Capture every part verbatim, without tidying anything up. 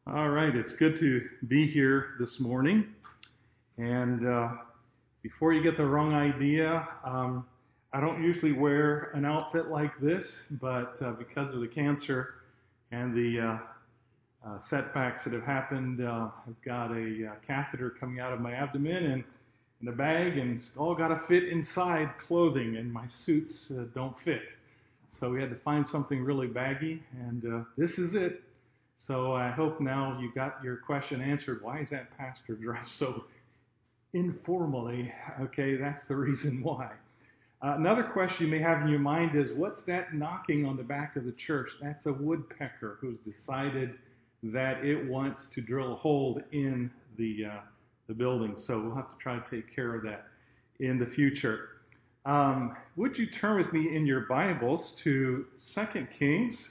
All right, it's good to be here this morning. And uh, before you get the wrong idea, um, I don't usually wear an outfit like this, but uh, because of the cancer and the uh, uh, setbacks that have happened, uh, I've got a uh, catheter coming out of my abdomen and in a bag, and it's all got to fit inside clothing, and my suits uh, don't fit. So we had to find something really baggy, and uh, this is it. So I hope now you got your question answered. Why is that pastor dressed so informally? Okay, that's the reason why. Uh, another question you may have in your mind is, what's that knocking on the back of the church? That's a woodpecker who's decided that it wants to drill a hole in the uh, the building. So we'll have to try to take care of that in the future. Um, would you turn with me in your Bibles to Second Kings?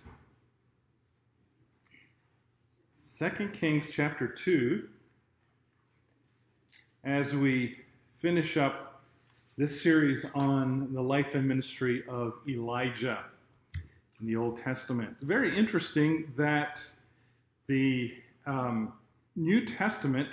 Second Kings chapter two, as we finish up this series on the life and ministry of Elijah in the Old Testament. It's very interesting that the um, New Testament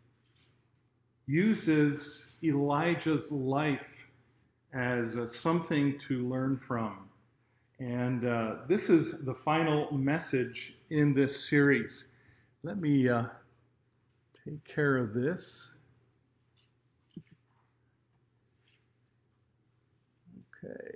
uses Elijah's life as uh, something to learn from. And uh, this is the final message in this series. Let me uh, take care of this. Okay.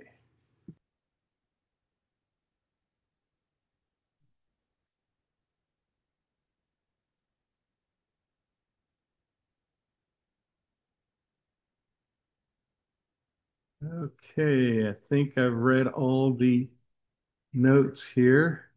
Okay, I think I've read all the notes here.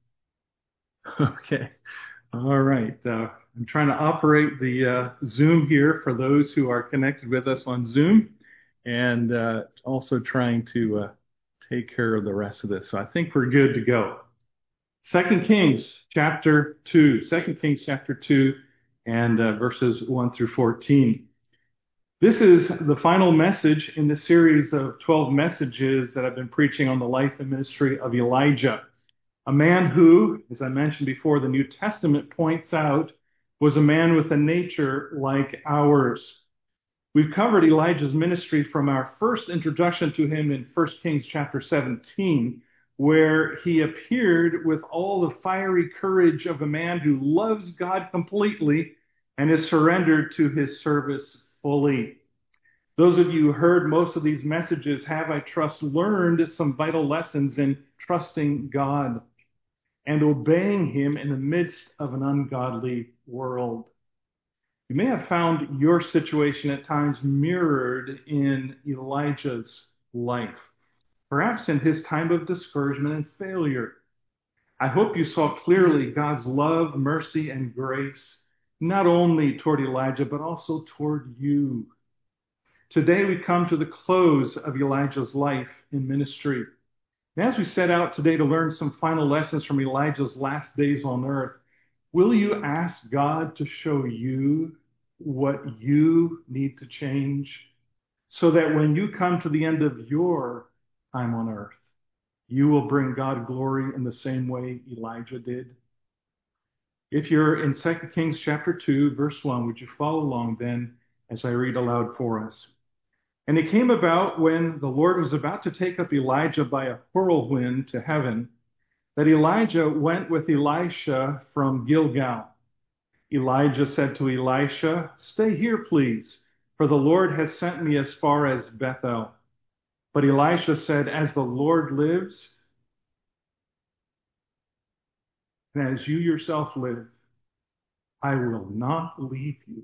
Okay. All right. Uh, I'm trying to operate the uh, Zoom here for those who are connected with us on Zoom, and uh, also trying to uh, take care of the rest of this. So I think we're good to go. Second Kings chapter two. Second Kings chapter two and uh, verses one through fourteen. This is the final message in the series of twelve messages that I've been preaching on the life and ministry of Elijah. A man who, as I mentioned before, the New Testament points out, was a man with a nature like ours. We've covered Elijah's ministry from our first introduction to him in First Kings chapter seventeen, where he appeared with all the fiery courage of a man who loves God completely and is surrendered to his service fully. Those of you who heard most of these messages have, I trust, learned some vital lessons in trusting God and obeying him in the midst of an ungodly world. You may have found your situation at times mirrored in Elijah's life, perhaps in his time of discouragement and failure. I hope you saw clearly God's love, mercy, and grace, not only toward Elijah, but also toward you. Today we come to the close of Elijah's life in ministry. And as we set out today to learn some final lessons from Elijah's last days on earth, will you ask God to show you what you need to change so that when you come to the end of your time on earth, you will bring God glory in the same way Elijah did? If you're in Second Kings chapter two, verse one, would you follow along then as I read aloud for us? And it came about when the Lord was about to take up Elijah by a whirlwind to heaven, that Elijah went with Elisha from Gilgal. Elijah said to Elisha, "Stay here, please, for the Lord has sent me as far as Bethel." But Elisha said, "As the Lord lives, and as you yourself live, I will not leave you."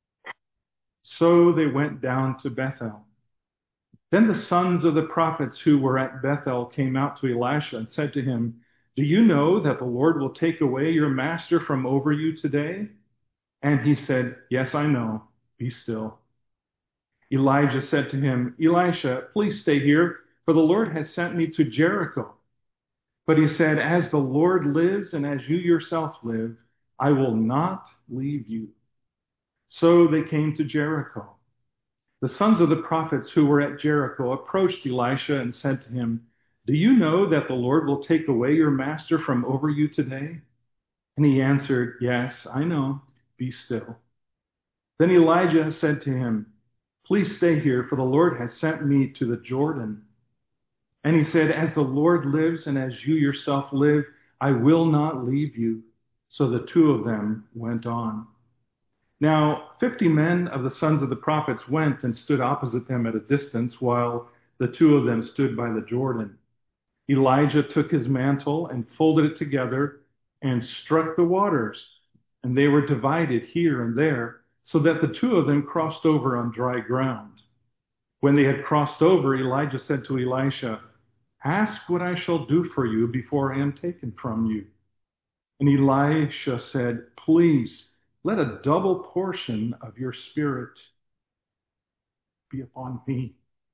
So they went down to Bethel. Then the sons of the prophets who were at Bethel came out to Elisha and said to him, "Do you know that the Lord will take away your master from over you today?" And he said, "Yes, I know. Be still." Elijah said to him, "Elisha, please stay here, for the Lord has sent me to Jericho." But he said, "As the Lord lives and as you yourself live, I will not leave you." So they came to Jericho. The sons of the prophets who were at Jericho approached Elisha and said to him, "Do you know that the Lord will take away your master from over you today?" And he answered, Yes, I know. Be still. Then Elijah said to him, Please stay here, for the Lord has sent me to the Jordan. And he said, As the Lord lives and as you yourself live, I will not leave you. So the two of them went on. Now, fifty men of the sons of the prophets went and stood opposite them at a distance, while the two of them stood by the Jordan. Elijah took his mantle and folded it together and struck the waters, and they were divided here and there, so that the two of them crossed over on dry ground. When they had crossed over, Elijah said to Elisha, Ask what I shall do for you before I am taken from you. And Elisha said, Please, let a double portion of your spirit be upon me.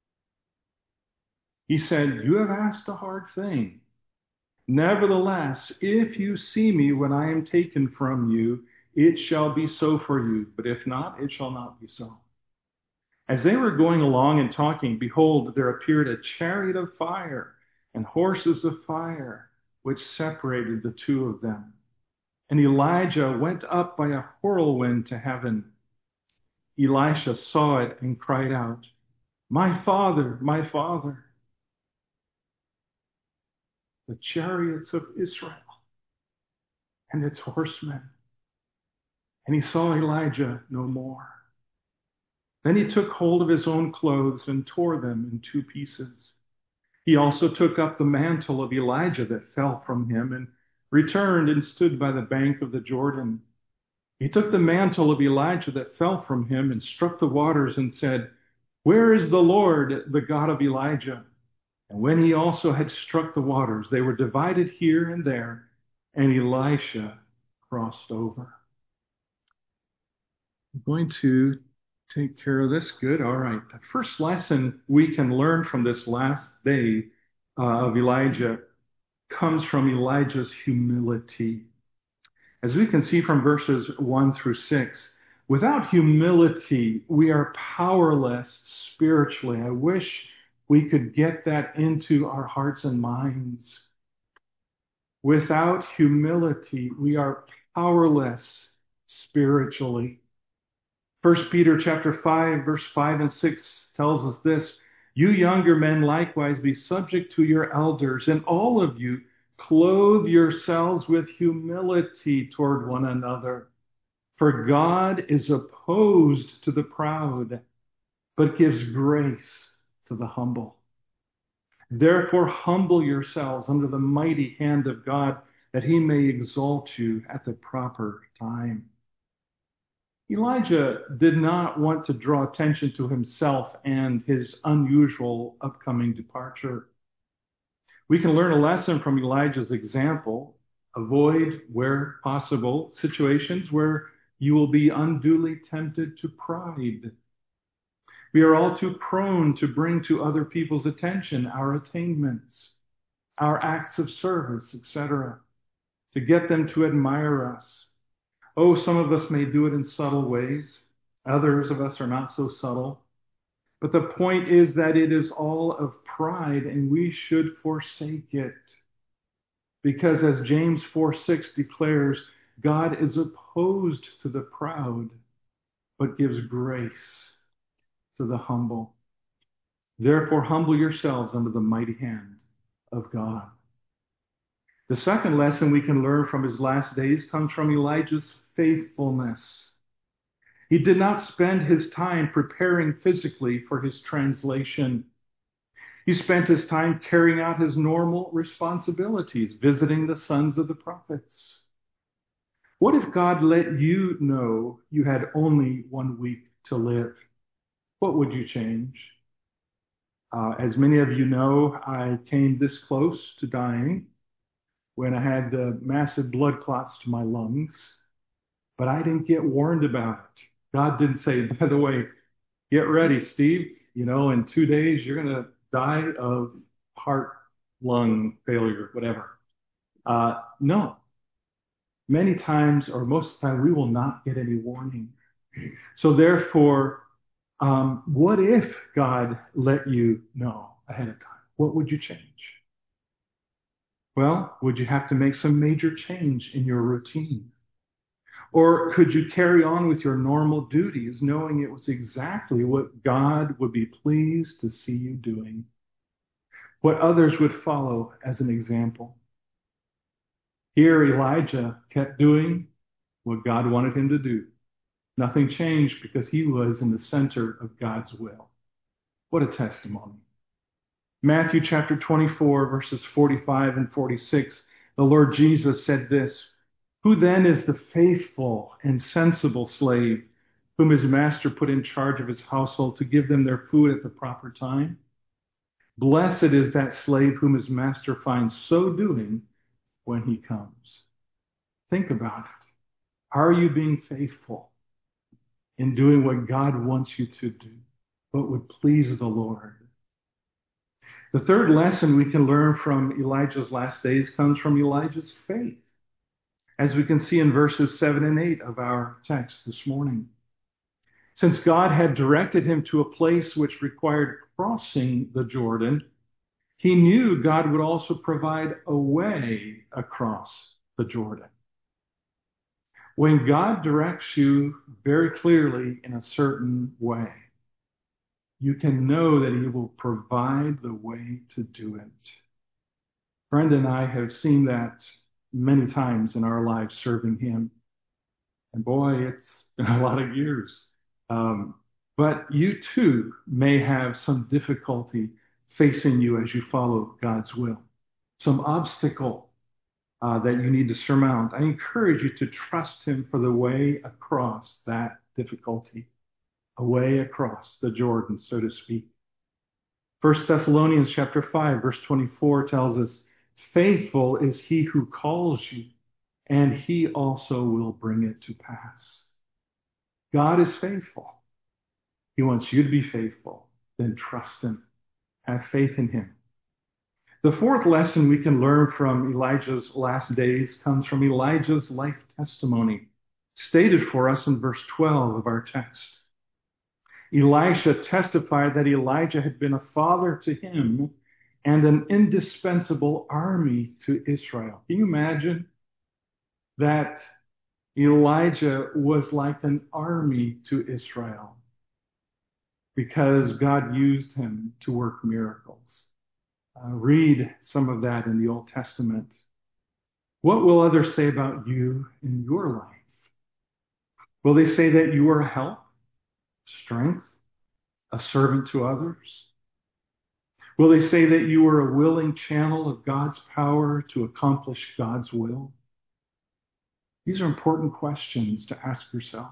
He said, You have asked a hard thing. Nevertheless, if you see me when I am taken from you, it shall be so for you. But if not, it shall not be so. As they were going along and talking, behold, there appeared a chariot of fire and horses of fire, which separated the two of them. And Elijah went up by a whirlwind to heaven. Elisha saw it and cried out, My father, my father, the chariots of Israel and its horsemen. And he saw Elijah no more. Then he took hold of his own clothes and tore them in two pieces. He also took up the mantle of Elijah that fell from him and returned and stood by the bank of the Jordan. He took the mantle of Elijah that fell from him and struck the waters and said, Where is the Lord, the God of Elijah? And when he also had struck the waters, they were divided here and there, and Elisha crossed over. I'm going to take care of this. Good. All right. The first lesson we can learn from this last day uh, of Elijah comes from Elijah's humility. As we can see from verses one through six, without humility, we are powerless spiritually. I wish we could get that into our hearts and minds. Without humility, we are powerless spiritually. First Peter chapter five, verse five and six tells us this, You younger men likewise be subject to your elders, and all of you clothe yourselves with humility toward one another. For God is opposed to the proud, but gives grace to the humble. Therefore humble yourselves under the mighty hand of God, that he may exalt you at the proper time. Elijah did not want to draw attention to himself and his unusual upcoming departure. We can learn a lesson from Elijah's example. Avoid, where possible, situations where you will be unduly tempted to pride. We are all too prone to bring to other people's attention our attainments, our acts of service, et cetera, to get them to admire us. Oh, some of us may do it in subtle ways. Others of us are not so subtle. But the point is that it is all of pride, and we should forsake it. Because as James four six declares, God is opposed to the proud, but gives grace to the humble. Therefore, humble yourselves under the mighty hand of God. The second lesson we can learn from his last days comes from Elijah's faithfulness. He did not spend his time preparing physically for his translation. He spent his time carrying out his normal responsibilities, visiting the sons of the prophets. What if God let you know you had only one week to live? What would you change? Uh, as many of you know, I came this close to dying when I had uh, massive blood clots to my lungs, but I didn't get warned about it. God didn't say, by the way, get ready, Steve. You know, in two days, you're going to die of heart, lung failure, whatever. Uh, no. Many times, or most of the time, we will not get any warning. So therefore, um, what if God let you know ahead of time? What would you change? Well, would you have to make some major change in your routine? Or could you carry on with your normal duties, knowing it was exactly what God would be pleased to see you doing, what others would follow as an example? Here, Elijah kept doing what God wanted him to do. Nothing changed because he was in the center of God's will. What a testimony. Matthew chapter twenty-four, verses forty-five and forty-six, the Lord Jesus said this, "Who then is the faithful and sensible slave whom his master put in charge of his household to give them their food at the proper time? Blessed is that slave whom his master finds so doing when he comes." Think about it. Are you being faithful in doing what God wants you to do? What would please the Lord? The third lesson we can learn from Elijah's last days comes from Elijah's faith, as we can see in verses seven and eight of our text this morning. Since God had directed him to a place which required crossing the Jordan, he knew God would also provide a way across the Jordan. When God directs you very clearly in a certain way, you can know that he will provide the way to do it. Brenda and I have seen that many times in our lives serving him. And boy, it's been a lot of years. Um, but you too may have some difficulty facing you as you follow God's will, some obstacle uh, that you need to surmount. I encourage you to trust him for the way across that difficulty, a way across the Jordan, so to speak. First Thessalonians chapter five, verse twenty-four tells us, "Faithful is he who calls you, and he also will bring it to pass." God is faithful. He wants you to be faithful. Then trust him. Have faith in him. The fourth lesson we can learn from Elijah's last days comes from Elijah's life testimony, stated for us in verse twelve of our text. Elisha testified that Elijah had been a father to him and an indispensable army to Israel. Can you imagine that Elijah was like an army to Israel because God used him to work miracles? Uh, read some of that in the Old Testament. What will others say about you in your life? Will they say that you are a help, strength, a servant to others? Will they say that you are a willing channel of God's power to accomplish God's will? These are important questions to ask yourself.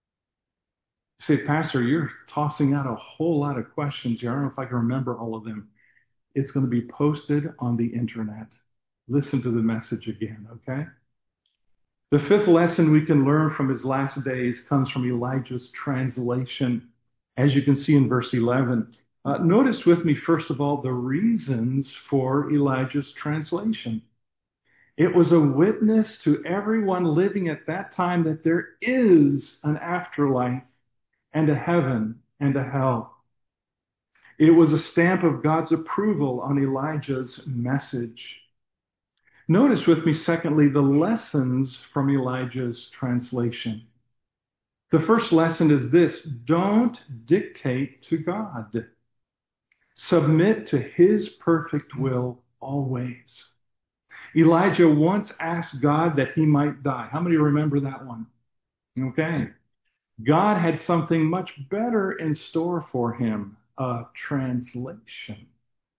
You say, Pastor, you're tossing out a whole lot of questions here. I don't know if I can remember all of them. It's going to be posted on the internet. Listen to the message again, okay? The fifth lesson we can learn from his last days comes from Elijah's translation, as you can see in verse eleven. Uh, notice with me, first of all, the reasons for Elijah's translation. It was a witness to everyone living at that time that there is an afterlife and a heaven and a hell. It was a stamp of God's approval on Elijah's message. Notice with me, secondly, the lessons from Elijah's translation. The first lesson is this: don't dictate to God. Submit to his perfect will always. Elijah once asked God that he might die. How many remember that one? Okay. God had something much better in store for him, a translation.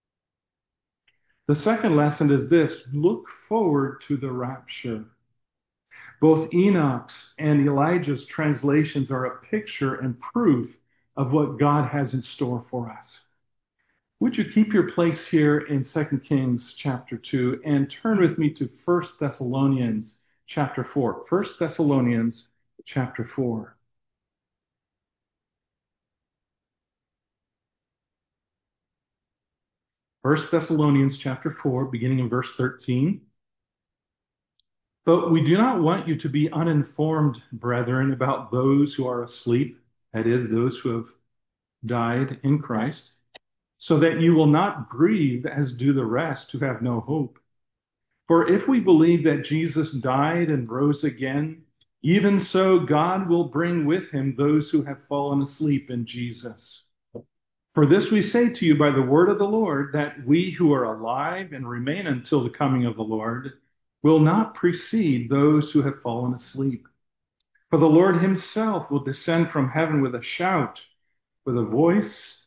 The second lesson is this: look forward to the rapture. Both Enoch's and Elijah's translations are a picture and proof of what God has in store for us. Would you keep your place here in Second Kings chapter two and turn with me to First Thessalonians chapter four. First Thessalonians chapter four. First Thessalonians chapter four, beginning in verse thirteen. But we do not want you to be uninformed, brethren, about those who are asleep, that is, those who have died in Christ, so that you will not grieve as do the rest who have no hope. For if we believe that Jesus died and rose again, even so God will bring with him those who have fallen asleep in Jesus. For this we say to you by the word of the Lord, that we who are alive and remain until the coming of the Lord will not precede those who have fallen asleep. For the Lord himself will descend from heaven with a shout, with a voice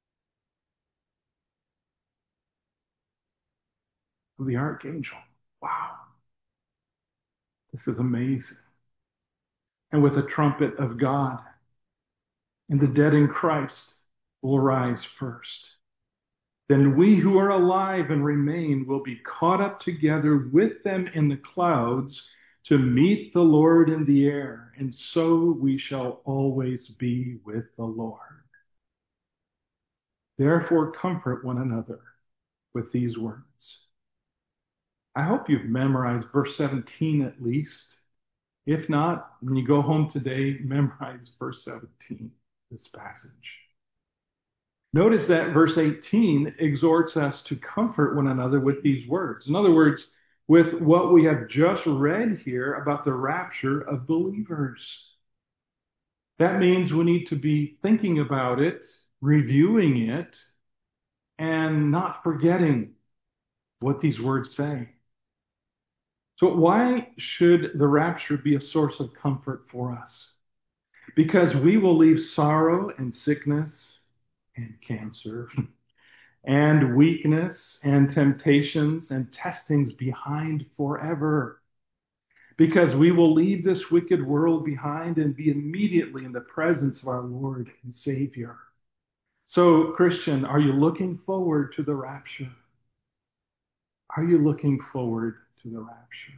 of the archangel. Wow, this is amazing. And with a trumpet of God, and the dead in Christ will rise first. Then we who are alive and remain will be caught up together with them in the clouds to meet the Lord in the air, and so we shall always be with the Lord. Therefore, comfort one another with these words. I hope you've memorized verse seventeen at least. If not, when you go home today, memorize verse seventeen, this passage. Notice that verse eighteen exhorts us to comfort one another with these words. In other words, with what we have just read here about the rapture of believers. That means we need to be thinking about it, reviewing it, and not forgetting what these words say. So why should the rapture be a source of comfort for us? Because we will leave sorrow and sickness and cancer and weakness and temptations and testings behind forever. Because we will leave this wicked world behind and be immediately in the presence of our Lord and Savior. So, Christian, are you looking forward to the rapture? Are you looking forward to the rapture?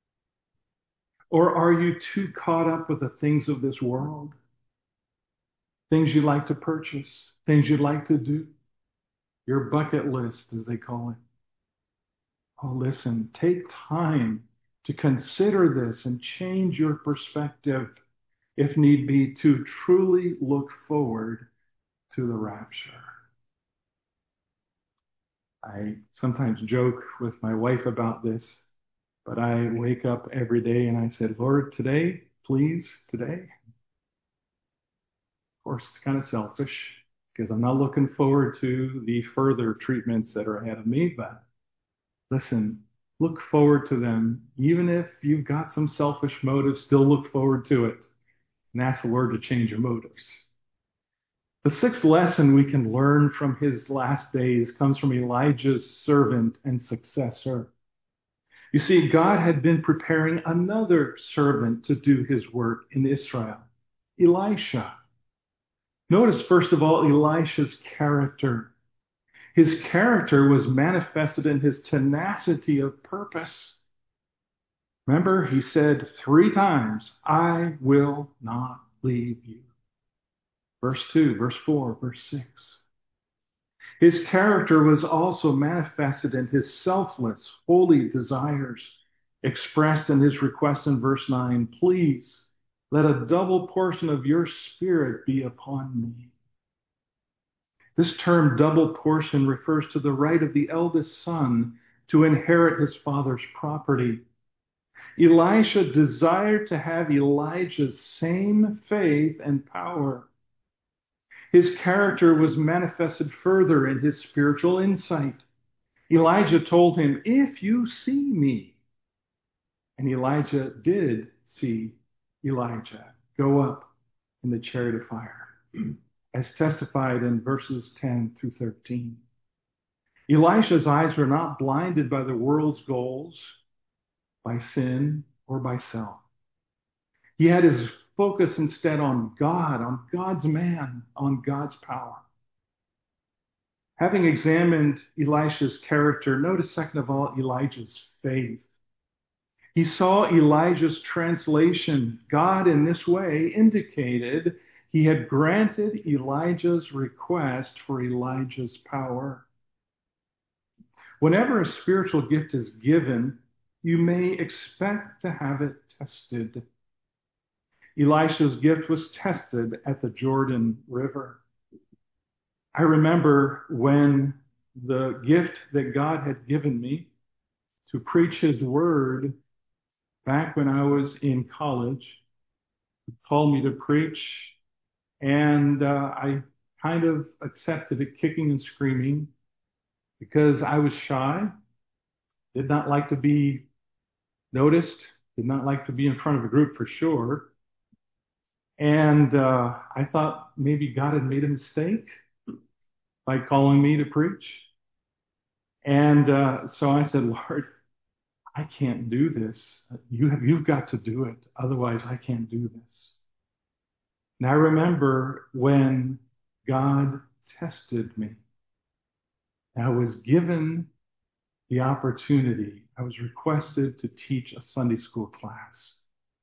Or are you too caught up with the things of this world? Things you'd like to purchase, things you'd like to do, your bucket list, as they call it. Oh, listen, take time to consider this and change your perspective, if need be, to truly look forward to the rapture. I sometimes joke with my wife about this, but I wake up every day and I said, Lord, today, please, today. Of course, it's kind of selfish because I'm not looking forward to the further treatments that are ahead of me, but listen, look forward to them. Even if you've got some selfish motives, still look forward to it and ask the Lord to change your motives. The sixth lesson we can learn from his last days comes from Elijah's servant and successor. You see, God had been preparing another servant to do his work in Israel, Elisha. Notice, first of all, Elisha's character. His character was manifested in his tenacity of purpose. Remember, he said three times, I will not leave you. Verse two, verse four, verse six. His character was also manifested in his selfless, holy desires, expressed in his request in verse nine, please let a double portion of your spirit be upon me. This term double portion refers to the right of the eldest son to inherit his father's property. Elisha desired to have Elijah's same faith and power. His character was manifested further in his spiritual insight. Elijah told him, if you see me, and Elijah did see Elijah go up in the chariot of fire, as testified in verses ten through thirteen. Elisha's eyes were not blinded by the world's goals, by sin, or by self. He had his focus instead on God, on God's man, on God's power. Having examined Elisha's character, notice second of all Elijah's faith. He saw Elijah's translation. God in this way indicated he had granted Elijah's request for Elijah's power. Whenever a spiritual gift is given, you may expect to have it tested. Elisha's gift was tested at the Jordan River. I remember when the gift that God had given me to preach his word back when I was in college. He called me to preach, and uh, I kind of accepted it kicking and screaming because I was shy, did not like to be noticed, did not like to be in front of a group for sure. And uh, I thought maybe God had made a mistake by calling me to preach. And uh, so I said, Lord, I can't do this. You have, you've got to do it. Otherwise, I can't do this. And I remember when God tested me. I was given the opportunity. I was requested to teach a Sunday school class.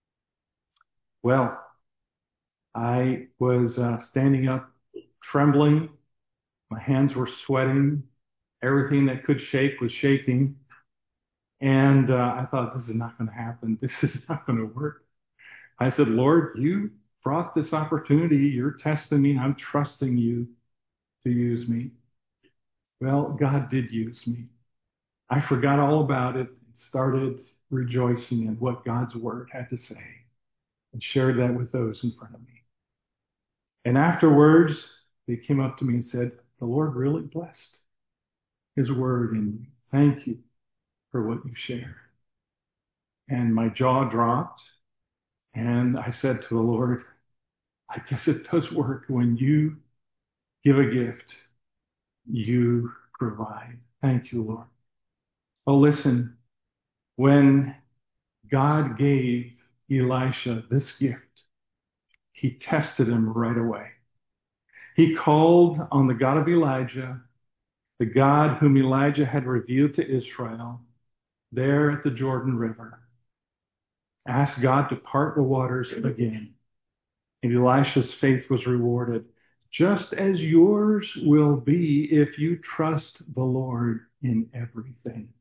Well, I was uh, standing up, trembling. My hands were sweating. Everything that could shake was shaking. And uh, I thought, this is not going to happen. This is not going to work. I said, Lord, you brought this opportunity. You're testing me. I'm trusting you to use me. Well, God did use me. I forgot all about it and started rejoicing in what God's word had to say and shared that with those in front of me. And afterwards, they came up to me and said, the Lord really blessed his word in you. Thank you for what you shared. And my jaw dropped. And I said to the Lord, I guess it does work when you give a gift, you provide. Thank you, Lord. Oh, listen, when God gave Elisha this gift, he tested him right away. He called on the God of Elijah, the God whom Elijah had revealed to Israel there at the Jordan River. Asked God to part the waters again. And Elisha's faith was rewarded, just as yours will be if you trust the Lord in everything.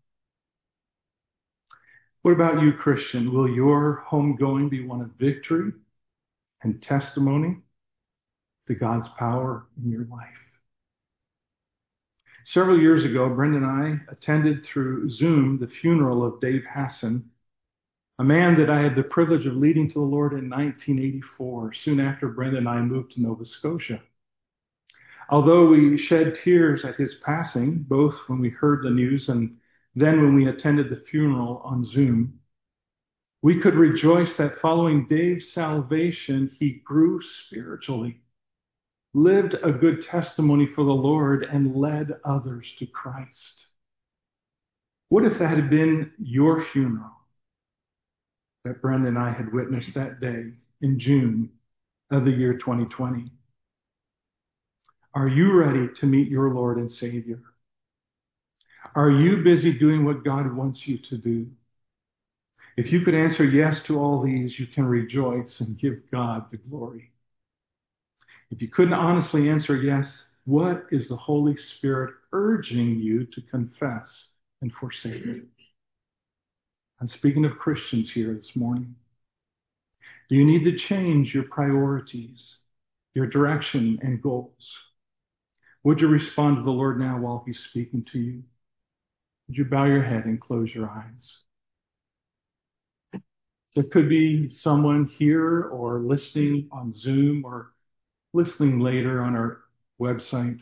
What about you, Christian? Will your homegoing be one of victory and testimony to God's power in your life? Several years ago, Brenda and I attended through Zoom the funeral of Dave Hassan, a man that I had the privilege of leading to the Lord in nineteen eighty-four, soon after Brenda and I moved to Nova Scotia. Although we shed tears at his passing, both when we heard the news and then when we attended the funeral on Zoom, we could rejoice that following Dave's salvation, he grew spiritually, lived a good testimony for the Lord, and led others to Christ. What if that had been your funeral that Brenda and I had witnessed that day in June of the year twenty twenty? Are you ready to meet your Lord and Savior? Are you busy doing what God wants you to do? If you could answer yes to all these, you can rejoice and give God the glory. If you couldn't honestly answer yes, what is the Holy Spirit urging you to confess and forsake? I'm speaking of Christians here this morning. Do you need to change your priorities, your direction and goals? Would you respond to the Lord now while he's speaking to you? Would you bow your head and close your eyes? There could be someone here or listening on Zoom or listening later on our website.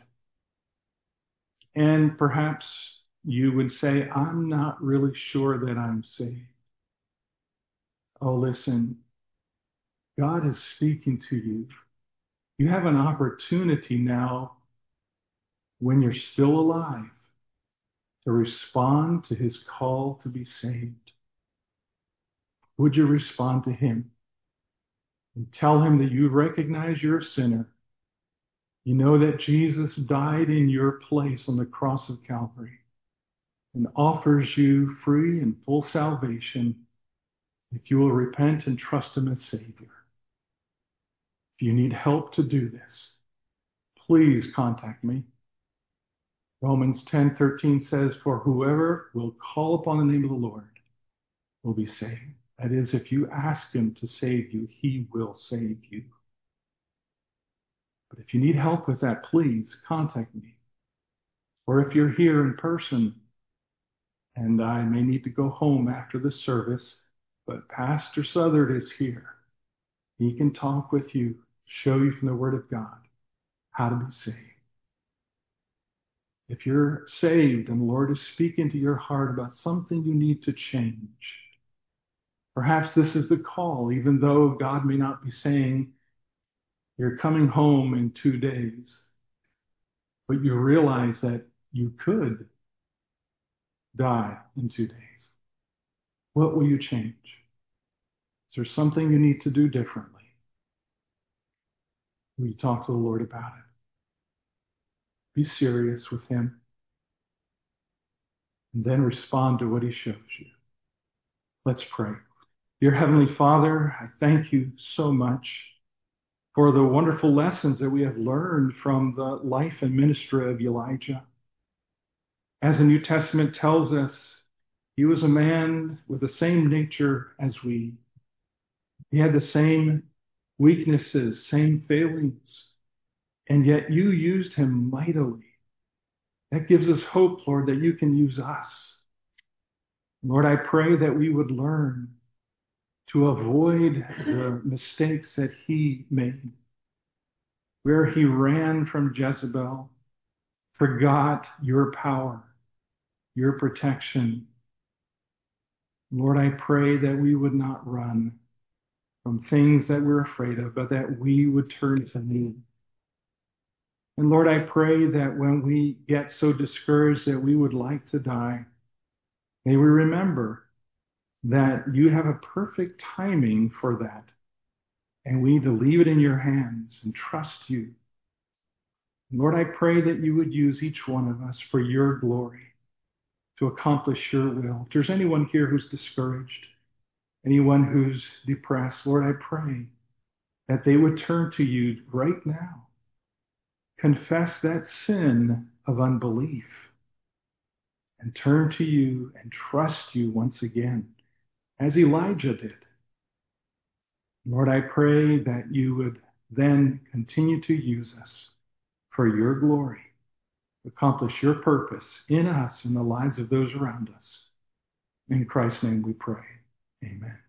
And perhaps you would say, I'm not really sure that I'm saved. Oh, listen, God is speaking to you. You have an opportunity now, when you're still alive, to respond to his call to be saved. Would you respond to him and tell him that you recognize you're a sinner? You know that Jesus died in your place on the cross of Calvary and offers you free and full salvation if you will repent and trust him as Savior. If you need help to do this, please contact me. Romans ten thirteen says, for whoever will call upon the name of the Lord will be saved. That is, if you ask him to save you, he will save you. But if you need help with that, please contact me. Or if you're here in person and I may need to go home after the service, but Pastor Southard is here. He can talk with you, show you from the Word of God how to be saved. If you're saved and the Lord is speaking to your heart about something you need to change, perhaps this is the call, even though God may not be saying, you're coming home in two days, but you realize that you could die in two days. What will you change? Is there something you need to do differently? Will you talk to the Lord about it? Be serious with Him, and then respond to what He shows you. Let's pray. Dear Heavenly Father, I thank you so much for the wonderful lessons that we have learned from the life and ministry of Elijah. As the New Testament tells us, he was a man with the same nature as we. He had the same weaknesses, same failings, and yet you used him mightily. That gives us hope, Lord, that you can use us. Lord, I pray that we would learn to avoid the mistakes that he made, where he ran from Jezebel, forgot your power, your protection. Lord, I pray that we would not run from things that we're afraid of, but that we would turn to you. And Lord, I pray that when we get so discouraged that we would like to die, may we remember that you have a perfect timing for that. And we need to leave it in your hands and trust you. Lord, I pray that you would use each one of us for your glory to accomplish your will. If there's anyone here who's discouraged, anyone who's depressed, Lord, I pray that they would turn to you right now. Confess that sin of unbelief and turn to you and trust you once again, as Elijah did. Lord, I pray that you would then continue to use us for your glory, accomplish your purpose in us and the lives of those around us. In Christ's name we pray. Amen.